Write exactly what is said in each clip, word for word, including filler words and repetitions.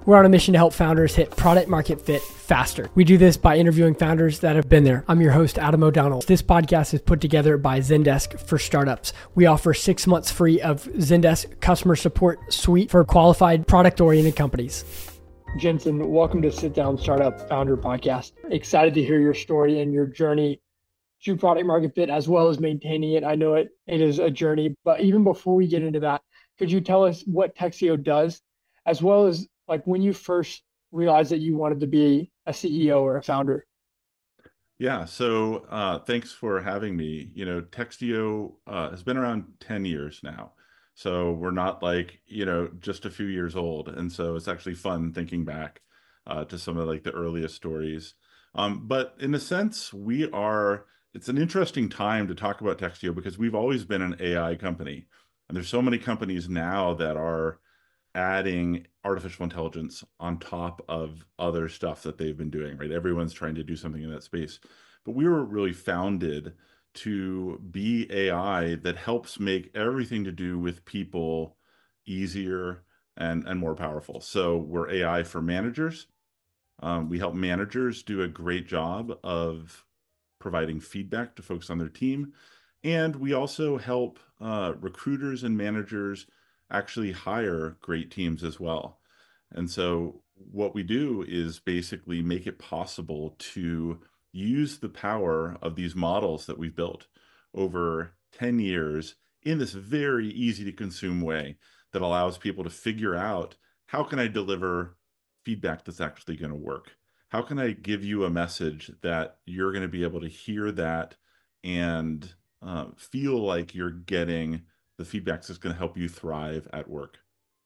We're on a mission to help founders hit product market fit faster. We do this by interviewing founders that have been there. I'm your host, Adam O'Donnell. This podcast is put together by Zendesk for startups. We offer six months free of Zendesk customer support suite for qualified product-oriented companies. Jensen, welcome to Sit Down Startup Founder Podcast. Excited to hear your story and your journey to product market fit as well as maintaining it. I know it, it is a journey, but even before we get into that, could you tell us what Textio does, as well as like when you first realized that you wanted to be a C E O or a founder? Yeah, so uh, thanks for having me. You know, Textio uh, has been around ten years now. So we're not like, you know, just a few years old. And so it's actually fun thinking back uh, to some of like the earliest stories. Um, but in a sense, we are, it's an interesting time to talk about Textio because we've always been an A I company. And there's so many companies now that are adding artificial intelligence on top of other stuff that they've been doing, right? Everyone's trying to do something in that space. But we were really founded to be A I that helps make everything to do with people easier and, and more powerful. So we're A I for managers. Um, we help managers do a great job of providing feedback to folks on their team. And we also help uh, recruiters and managers actually hire great teams as well. And so what we do is basically make it possible to use the power of these models that we've built over ten years in this very easy to consume way that allows people to figure out, how can I deliver feedback that's actually going to work? How can I give you a message that you're going to be able to hear that and uh, feel like you're getting the feedback that's going to help you thrive at work?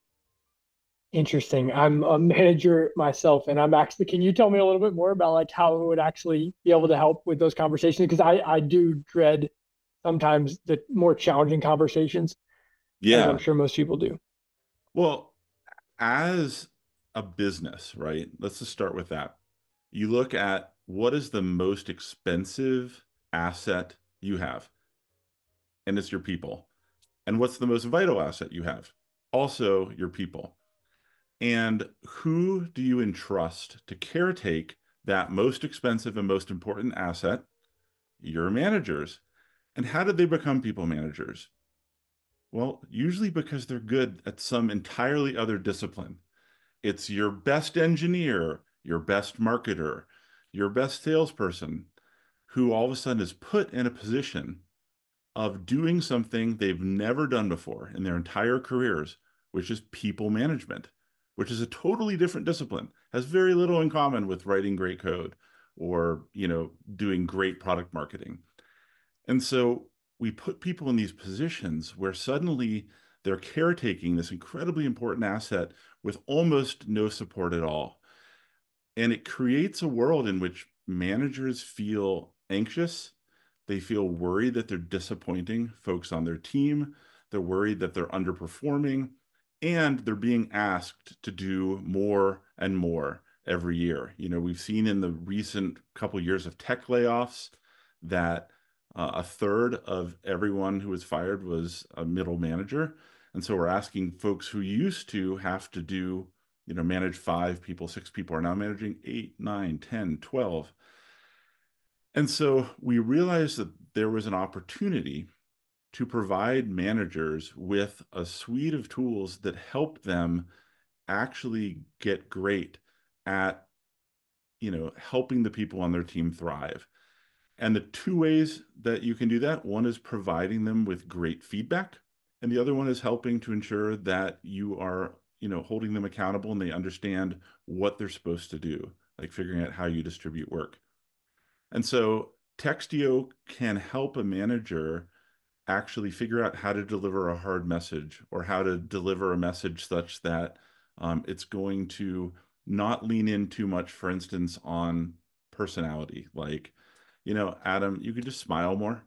Interesting. I'm a manager myself, and I'm actually, can you tell me a little bit more about like how it would actually be able to help with those conversations? Because I, I do dread sometimes the more challenging conversations, as I'm Yeah. sure most people do. Well, as a business, right? Let's just start with that. You look at what is the most expensive asset you have, and it's your people. And what's the most vital asset you have? Also, your people. And who do you entrust to caretake that most expensive and most important asset? Your managers. And how did they become people managers? Well, usually because they're good at some entirely other discipline. It's your best engineer, your best marketer, your best salesperson who all of a sudden is put in a position of doing something they've never done before in their entire careers, which is people management, which is a totally different discipline, has very little in common with writing great code or, you know, doing great product marketing. And so we put people in these positions where suddenly they're caretaking this incredibly important asset with almost no support at all. And it creates a world in which managers feel anxious. They feel worried that they're disappointing folks on their team. They're worried that they're underperforming, and they're being asked to do more and more every year. You know, we've seen in the recent couple years of tech layoffs that uh, a third of everyone who was fired was a middle manager. And so we're asking folks who used to have to do, you know, manage five people, six people are now managing eight, nine, ten, twelve. And so we realized that there was an opportunity to provide managers with a suite of tools that help them actually get great at, you know, helping the people on their team thrive. And the two ways that you can do that, one is providing them with great feedback, and the other one is helping to ensure that you are, you know, holding them accountable and they understand what they're supposed to do, like figuring out how you distribute work. And so Textio can help a manager actually figure out how to deliver a hard message or how to deliver a message such that um, it's going to not lean in too much, for instance, on personality. Like, you know, Adam, you could just smile more.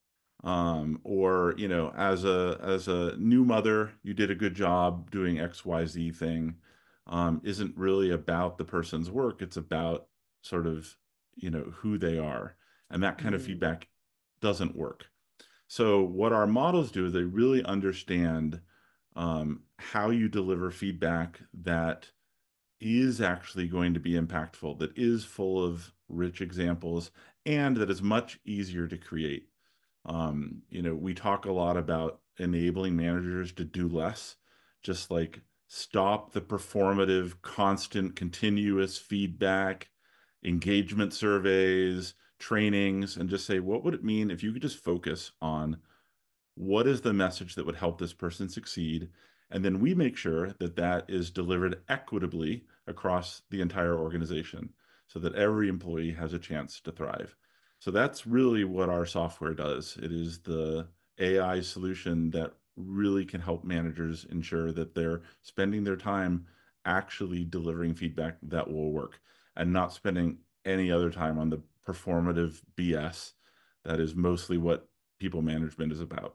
Um, or, you know, as a as a new mother, you did a good job doing X Y Z thing. Um, isn't really about the person's work. It's about sort of, you know, who they are. And that kind of Mm. feedback doesn't work. So what our models do is they really understand um, how you deliver feedback that is actually going to be impactful, that is full of rich examples, and that is much easier to create. Um, you know, we talk a lot about enabling managers to do less, just like stop the performative, constant, continuous feedback, engagement surveys, trainings, and just say, what would it mean if you could just focus on what is the message that would help this person succeed? And then we make sure that that is delivered equitably across the entire organization so that every employee has a chance to thrive. So that's really what our software does. It is the A I solution that really can help managers ensure that they're spending their time actually delivering feedback that will work and not spending any other time on the performative B S that is mostly what people management is about.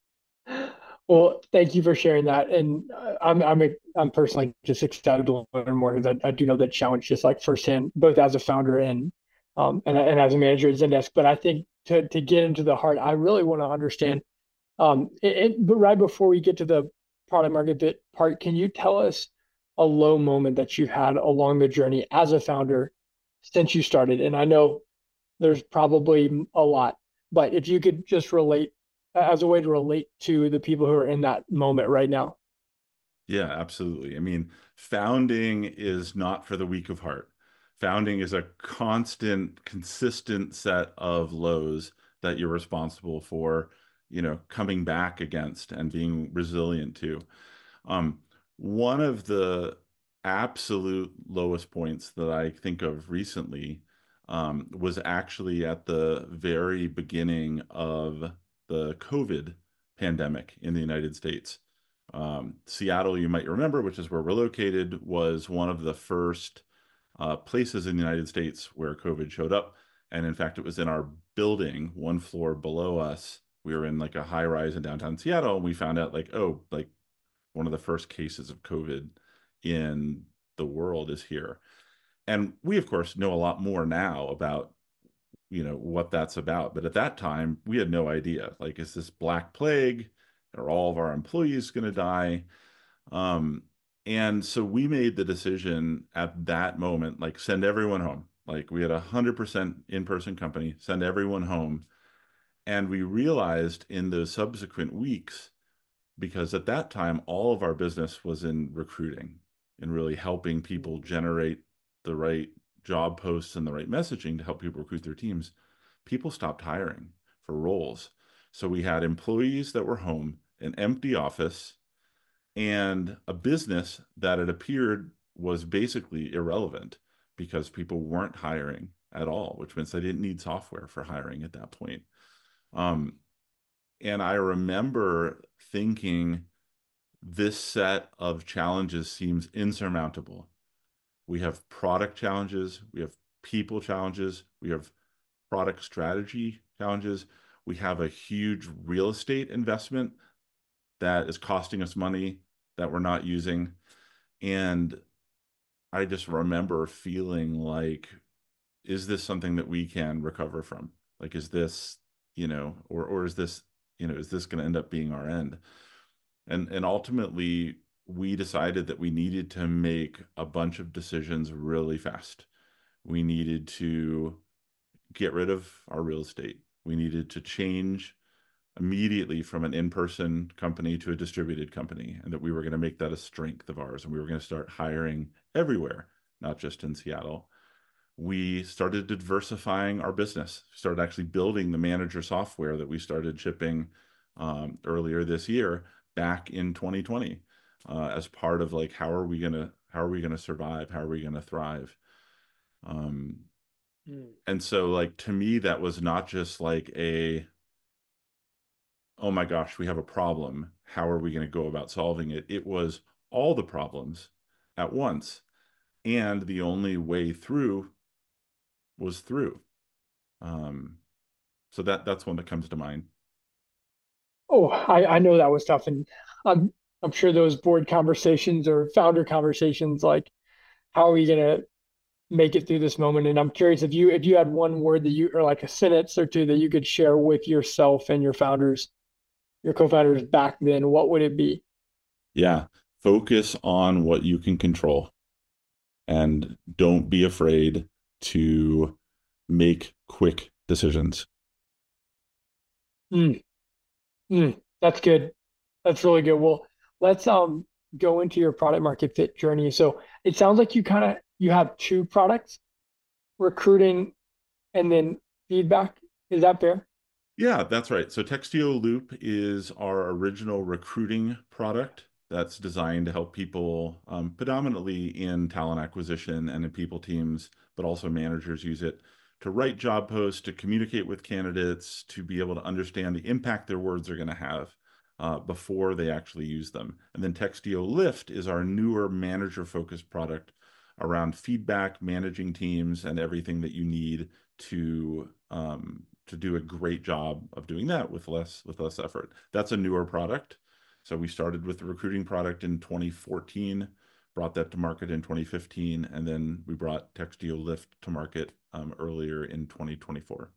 Well, thank you for sharing that. And uh, I'm I'm a, I'm personally just excited to learn more because I, I do know that challenge just like firsthand, both as a founder and um and, and as a manager at Zendesk. But I think to to get into the heart, I really want to understand. Um, it, it- but right before we get to the product market fit part, can you tell us a low moment that you've had along the journey as a founder since you started? And I know there's probably a lot, but if you could just relate as a way to relate to the people who are in that moment right now. Yeah, absolutely. I mean, founding is not for the weak of heart. Founding is a constant, consistent set of lows that you're responsible for, you know, coming back against and being resilient to. Um, One of the absolute lowest points that I think of recently um, was actually at the very beginning of the COVID pandemic in the United States. Um, Seattle, you might remember, which is where we're located, was one of the first uh, places in the United States where COVID showed up. And in fact, it was in our building, one floor below us. We were in like a high rise in downtown Seattle, and we found out like, oh, like one of the first cases of COVID in the world is here. And we, of course, know a lot more now about, you know, what that's about. But at that time, we had no idea. Like, is this Black Plague? Are all of our employees going to die? Um, and so we made the decision at that moment, like, send everyone home. Like, we had a one hundred percent in-person company, send everyone home. And we realized in those subsequent weeks because at that time, all of our business was in recruiting and really helping people generate the right job posts and the right messaging to help people recruit their teams. People stopped hiring for roles. So we had employees that were home, an empty office, and a business that it appeared was basically irrelevant because people weren't hiring at all, which means they didn't need software for hiring at that point. Um, and I remember thinking, this set of challenges seems insurmountable. We have product challenges, we have people challenges, we have product strategy challenges, we have a huge real estate investment that is costing us money that we're not using. And I just remember feeling like, is this something that we can recover from? Like, is this, you know, or or is this, you know, is this going to end up being our end? And and ultimately, we decided that we needed to make a bunch of decisions really fast. We needed to get rid of our real estate. We needed to change immediately from an in-person company to a distributed company, and that we were going to make that a strength of ours, and we were going to start hiring everywhere, not just in Seattle. We started diversifying our business, started actually building the manager software that we started shipping um, earlier this year back in twenty twenty uh, as part of like, how are we gonna how are we gonna survive? How are we gonna thrive? Um, Mm. and so like to me, that was not just like a, oh my gosh, we have a problem. How are we gonna go about solving it? It was all the problems at once. And the only way through was through. Um, so that that's one that comes to mind. Oh, I, I know that was tough, and I'm I'm sure those board conversations or founder conversations, like how are we gonna make it through this moment? And I'm curious if you if you had one word that you or like a sentence or two that you could share with yourself and your founders, your co-founders back then, what would it be? Yeah. Focus on what you can control. and don't be afraid to make quick decisions. Mm, mm, that's good. That's really good. Well, let's um go into your product market fit journey. So it sounds like you kind of you have two products, recruiting and then feedback. Is that fair? Yeah, that's right. So Textio Loop is our original recruiting product that's designed to help people, um, predominantly in talent acquisition and in people teams, but also managers use it to write job posts, to communicate with candidates, to be able to understand the impact their words are going to have uh, before they actually use them. And then Textio Lift is our newer manager-focused product around feedback, managing teams, and everything that you need to um, to do a great job of doing that with less with less effort. That's a newer product. So we started with the recruiting product in twenty fourteen, brought that to market in twenty fifteen, and then we brought Textio Lift to market um, earlier in twenty twenty-four.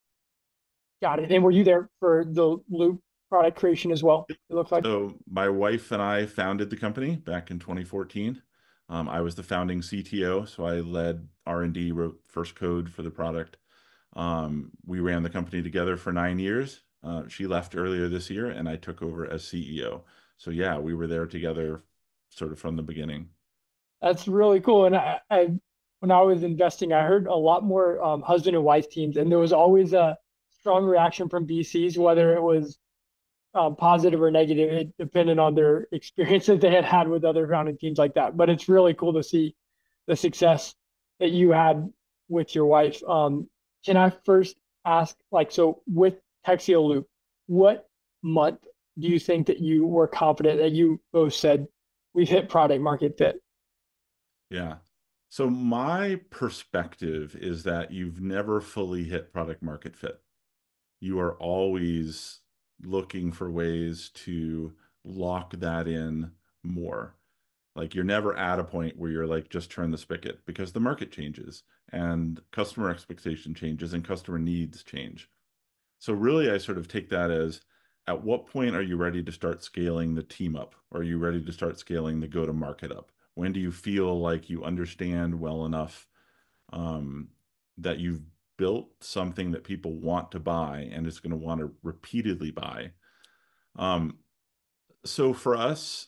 Got it. And were you there for the Loop product creation as well? It looks like. So my wife and I founded the company back in twenty fourteen. Um, I was the founding C T O, so I led R and D, wrote first code for the product. Um, we ran the company together for nine years. Uh, she left earlier this year, and I took over as C E O. So yeah, we were there together, sort of from the beginning. That's really cool. And I, I when I was investing, I heard a lot more um, husband and wife teams, and there was always a strong reaction from V Cs, whether it was um, positive or negative. It depended on their experience that they had had with other founding teams like that. But it's really cool to see the success that you had with your wife. Um, can I first ask, like, so with Texio Loop, what month do you think that you were confident that you both said we've hit product market fit? Yeah. So my perspective is that you've never fully hit product market fit. You are always looking for ways to lock that in more. Like you're never at a point where you're like, just turn the spigot because the market changes and customer expectation changes and customer needs change. So really, I sort of take that as at what point are you ready to start scaling the team up? Are you ready to start scaling the go-to-market up? When do you feel like you understand well enough um, that you've built something that people want to buy and is going to want to repeatedly buy? Um, so for us,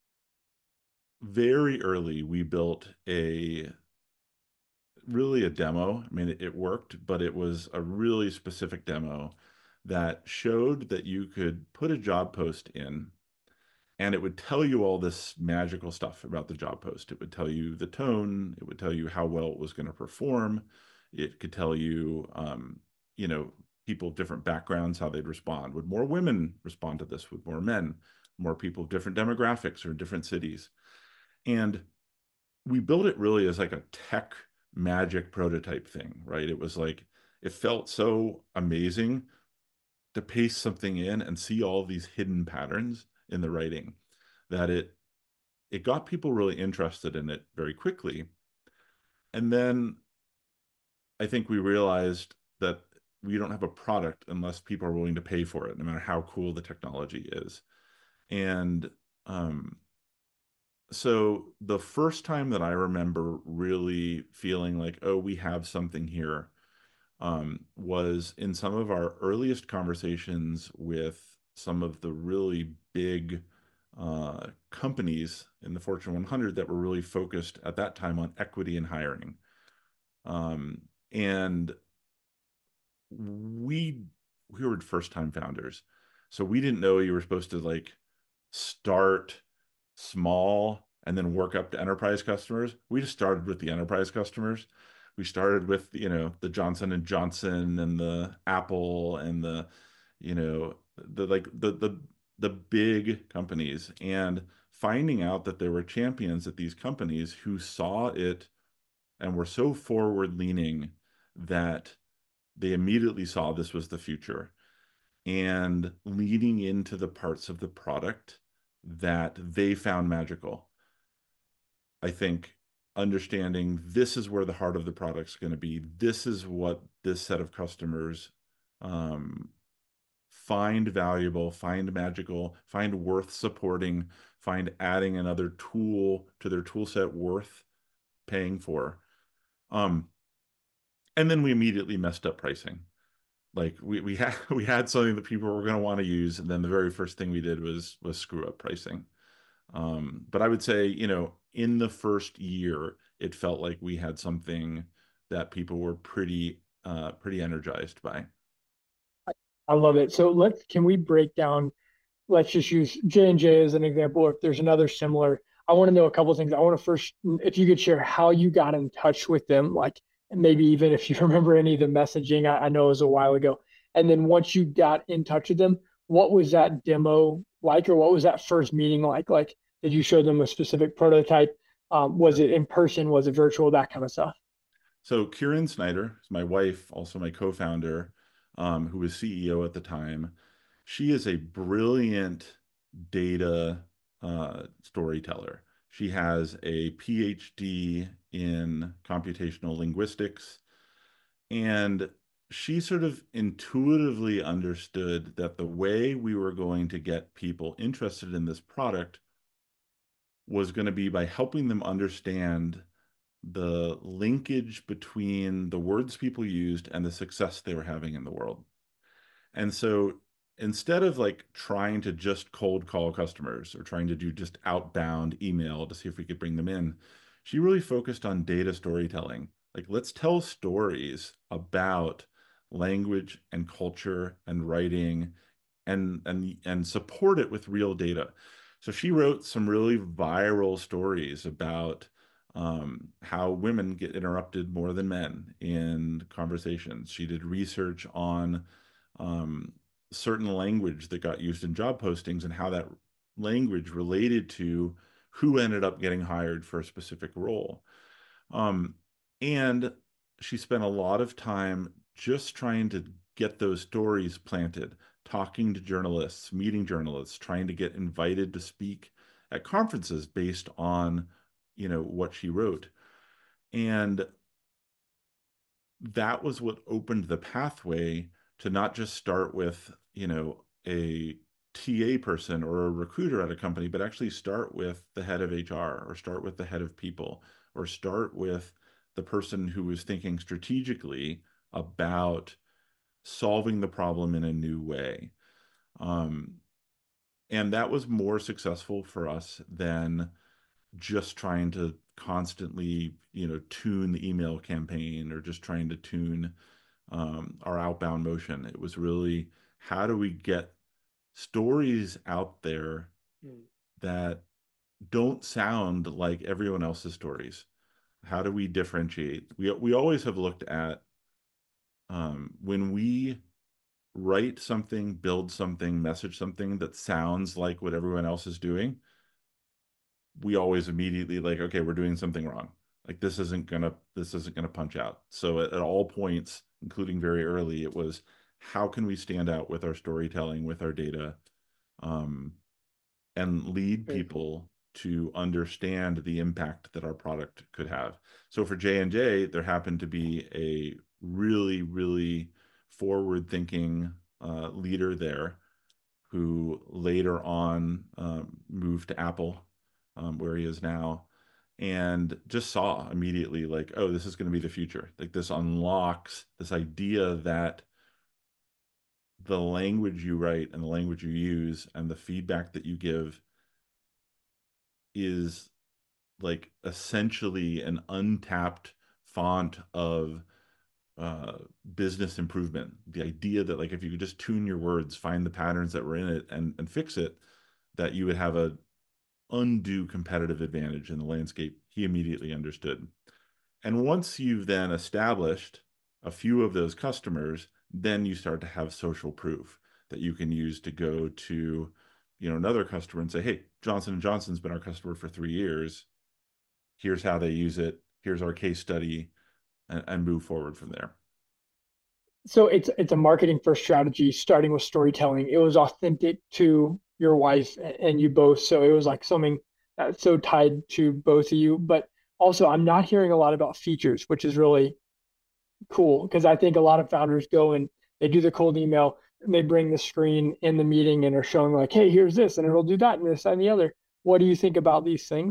very early, we built a really a demo. I mean, it, it worked, but it was a really specific demo that showed that you could put a job post in and it would tell you all this magical stuff about the job post. It would tell you the tone, it would tell you how well it was going to perform. It could tell you, um, you know, people of different backgrounds, how they'd respond. Would more women respond to this? Would more men? More people of different demographics or in different cities? And we built it really as like a tech magic prototype thing, right? It was like, it felt so amazing to paste something in and see all of these hidden patterns in the writing that it it got people really interested in it very quickly. And then I think we realized that we don't have a product unless people are willing to pay for it, no matter how cool the technology is. And um, so the first time that I remember really feeling like, oh, we have something here, um, was in some of our earliest conversations with some of the really big uh, companies in the Fortune one hundred that were really focused at that time on equity and hiring. Um, and we we were first time founders, so we didn't know you were supposed to like start small and then work up to enterprise customers. We just started with the enterprise customers. We started with, you know, the Johnson and Johnson and the Apple and the, you know, the like the the the big companies, and finding out that there were champions at these companies who saw it and were so forward leaning that they immediately saw this was the future and leading into the parts of the product that they found magical. I think understanding this is where the heart of the product's going to be. This is what this set of customers um, find valuable, find magical, find worth supporting, find adding another tool to their tool set worth. paying for. Um, and then we immediately messed up pricing. Like we we had we had something that people were going to want to use, and then the very first thing we did was was screw up pricing. Um, but I would say, you know, in the first year, it felt like we had something that people were pretty uh, pretty energized by. I love it. So let's can we break down, let's just use J and J as an example. If there's another similar, I want to know a couple of things. I want to first, if you could share how you got in touch with them, like maybe even if you remember any of the messaging, I, I know it was a while ago. And then once you got in touch with them, what was that demo like, or what was that first meeting like? Like, did you show them a specific prototype? Um, was it in person? Was it virtual? That kind of stuff. So Kieran Snyder is my wife, also my co-founder, um, who was C E O at the time. She is a brilliant data uh, storyteller. She has a P H D in computational linguistics, and she sort of intuitively understood that the way we were going to get people interested in this product was going to be by helping them understand the linkage between the words people used and the success they were having in the world. And so instead of like trying to just cold call customers or trying to do just outbound email to see if we could bring them in, she really focused on data storytelling. Like, let's tell stories about language and culture and writing and and and support it with real data. So she wrote some really viral stories about um, how women get interrupted more than men in conversations. She did research on um, certain language that got used in job postings and how that language related to who ended up getting hired for a specific role. Um, and she spent a lot of time just trying to get those stories planted, talking to journalists, meeting journalists, trying to get invited to speak at conferences based on, you know, what she wrote. And that was what opened the pathway to not just start with, you know, a T A person or a recruiter at a company, but actually start with the head of H R or start with the head of people or start with the person who was thinking strategically about solving the problem in a new way. Um, and that was more successful for us than just trying to constantly, you know, tune the email campaign or just trying to tune um, our outbound motion. It was really how do we get stories out there Mm. that don't sound like everyone else's stories? How do we differentiate? We we always have looked at um, when we write something, build something, message something that sounds like what everyone else is doing, we always immediately like, okay, we're doing something wrong. Like this isn't gonna this isn't gonna punch out. So at, at all points, including very early, it was how can we stand out with our storytelling, with our data, um, and lead Very cool. people to understand the impact that our product could have. So for J and J, there happened to be a really, really forward-thinking uh, leader there who later on um, moved to Apple, um, where he is now, and just saw immediately like, oh, this is going to be the future. Like this unlocks this idea that the language you write and the language you use and the feedback that you give is like essentially an untapped font of uh, business improvement. The idea that like if you could just tune your words, find the patterns that were in it and, and fix it, that you would have a undue competitive advantage in the landscape, he immediately understood. And once you've then established a few of those customers, then you start to have social proof that you can use to go to, you know, another customer and say, hey, Johnson and Johnson's been our customer for three years. Here's how they use it. Here's our case study, and, and move forward from there. So it's it's a marketing first strategy, starting with storytelling. It was authentic to your wife and you both, so it was like something that's so tied to both of you. But also, I'm not hearing a lot about features, which is really cool because I think a lot of founders go and they do the cold email and they bring the screen in the meeting and are showing like, hey, here's this, and it'll do that and this and the other. What do you think about these things?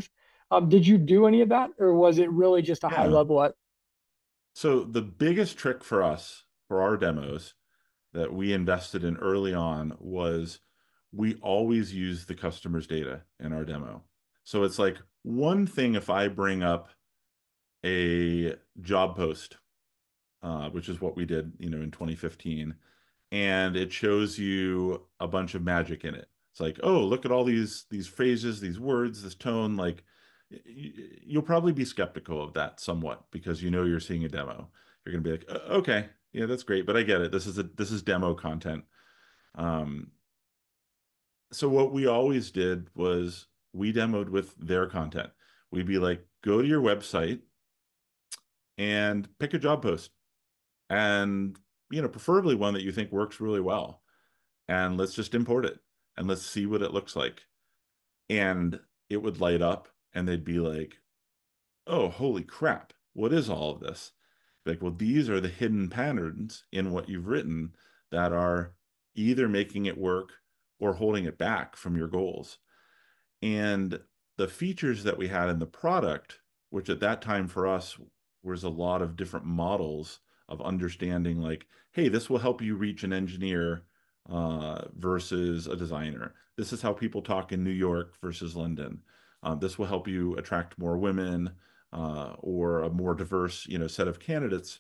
Um, did you do any of that, or was it really just a high Yeah. level at? So the biggest trick for us for our demos that we invested in early on was we always use the customer's data in our demo. So it's like one thing if I bring up a job post, uh, which is what we did, you know, in twenty fifteen, and it shows you a bunch of magic in it. It's like, oh, look at all these these phrases, these words, this tone. Like, you'll probably be skeptical of that somewhat because you know you're seeing a demo. You're gonna be like, okay, yeah, that's great, but I get it. This is a this is demo content. Um, so what we always did was we demoed with their content. We'd be like, go to your website and pick a job post, and you know, preferably one that you think works really well, and let's just import it and let's see what it looks like. And it would light up, and they'd be like, oh, holy crap, what is all of this? Like, well, these are the hidden patterns in what you've written that are either making it work or holding it back from your goals. And the features that we had in the product, which at that time for us was a lot of different models of understanding, like, hey, this will help you reach an engineer uh, versus a designer. This is how people talk in New York versus London. Um, this will help you attract more women uh, or a more diverse, you know, set of candidates.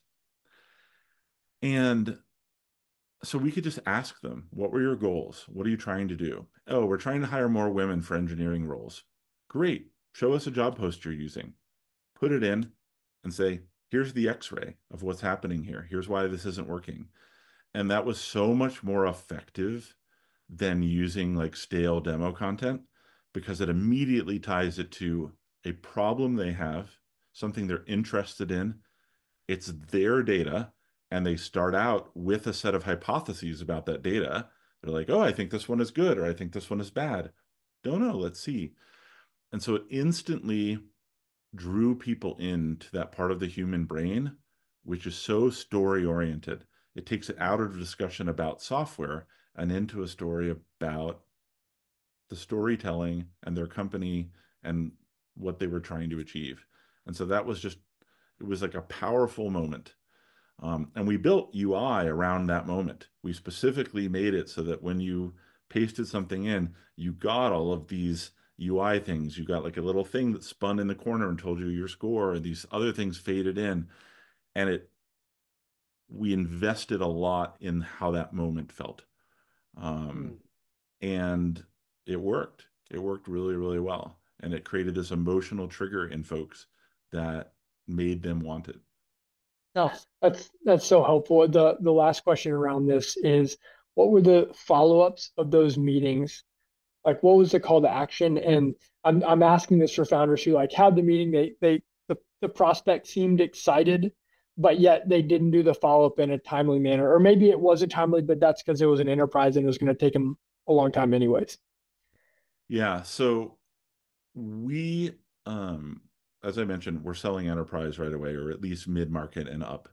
And so we could just ask them, what were your goals? What are you trying to do? Oh, we're trying to hire more women for engineering roles. Great. Show us a job post you're using. Put it in and say, here's the x-ray of what's happening here. Here's why this isn't working. And that was so much more effective than using like stale demo content because it immediately ties it to a problem they have, something they're interested in. It's their data, and they start out with a set of hypotheses about that data. They're like, oh, I think this one is good, or I think this one is bad. Don't know, let's see. And so it instantly drew people into that part of the human brain, which is so story oriented. It takes it out of a discussion about software and into a story about the storytelling and their company and what they were trying to achieve. And so that was just, it was like a powerful moment. Um, and we built U I around that moment. We specifically made it so that when you pasted something in, you got all of these U I things. You got like a little thing that spun in the corner and told you your score, and these other things faded in. And it, we invested a lot in how that moment felt. Um, Hmm. and it worked. It worked really, really well. And it created this emotional trigger in folks that made them want it. No, that's that's so helpful. The the last question around this is, what were the follow-ups of those meetings? Like, what was the call to action? And I'm I'm asking this for founders who like had the meeting, they they the, the prospect seemed excited, but yet they didn't do the follow-up in a timely manner. Or maybe it wasn't timely, but that's because it was an enterprise and it was going to take them a long time anyways. Yeah. So we, um, as I mentioned, we're selling enterprise right away, or at least mid-market and up.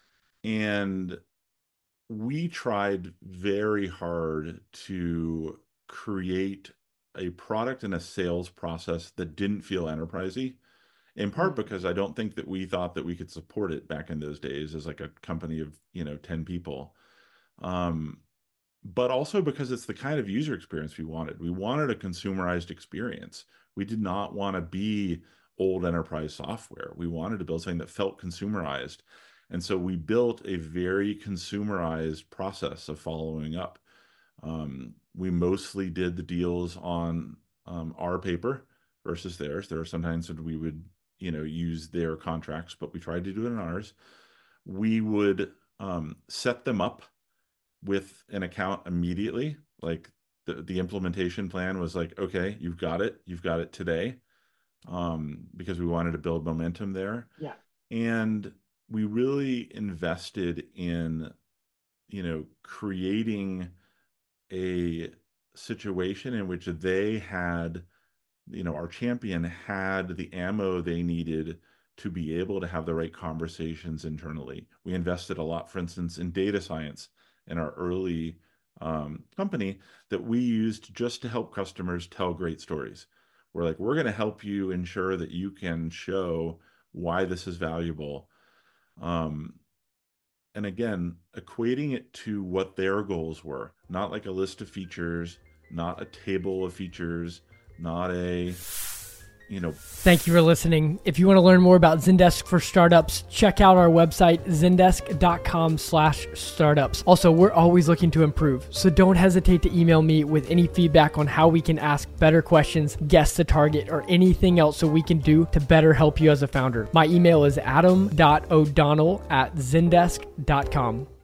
And we tried very hard to create a product and a sales process that didn't feel enterprisey, in part Mm. because I don't think that we thought that we could support it back in those days as like a company of, you know, ten people. Um, but also because it's the kind of user experience we wanted. We wanted a consumerized experience. We did not want to be old enterprise software. We wanted to build something that felt consumerized. And so we built a very consumerized process of following up. Um, we mostly did the deals on um, our paper versus theirs. There are sometimes that we would, you know, use their contracts, but we tried to do it in ours. We would um, set them up with an account immediately. Like the, the implementation plan was like, okay, you've got it. You've got it today. Um, because we wanted to build momentum there. Yeah. And we really invested in, you know, creating a situation in which they had, you know, our champion had the ammo they needed to be able to have the right conversations internally. We invested a lot, for instance, in data science in our early um, company that we used just to help customers tell great stories. We're like, we're going to help you ensure that you can show why this is valuable. Um, and again, equating it to what their goals were, not like a list of features, not a table of features, not a, you know. Thank you for listening. If you want to learn more about Zendesk for Startups, check out our website, zendesk.com slash startups. Also, we're always looking to improve, so don't hesitate to email me with any feedback on how we can ask better questions, guess the target, or anything else so we can do to better help you as a founder. My email is adam dot o'donnell at zendesk dot com.